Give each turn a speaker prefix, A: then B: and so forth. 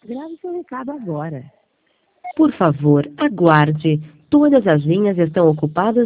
A: Grave seu recado agora.
B: Por favor, aguarde. Todas as linhas estão ocupadas